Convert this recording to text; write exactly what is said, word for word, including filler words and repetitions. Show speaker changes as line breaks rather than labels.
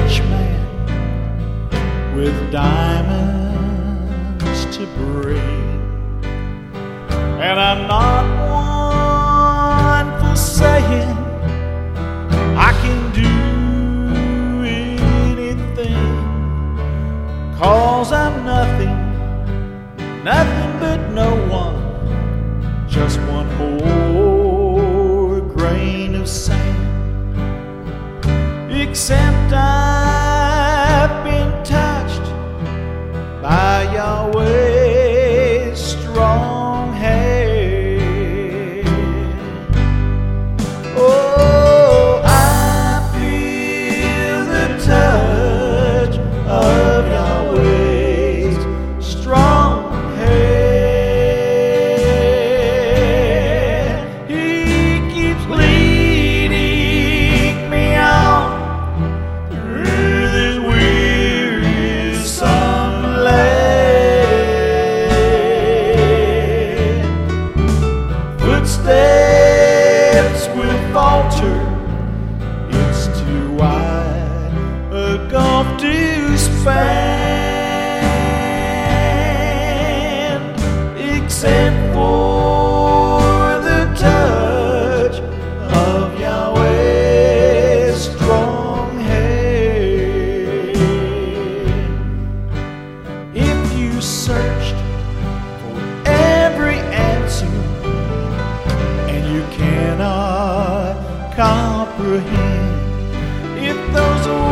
rich man with diamonds to bring. And I'm not one for saying I can do anything, 'cause I'm nothing, nothing but no one, just one more grain of sand. Except I've been touched by Yahweh's strong hand. Oh, I feel the touch of Yahweh's strong hand. He keeps leading me on through this wearisome land. Footsteps will falter, it's too wide a gulf to span, except for the touch of Yahweh's strong hand. If you searched for every answer and you cannot comprehend, if those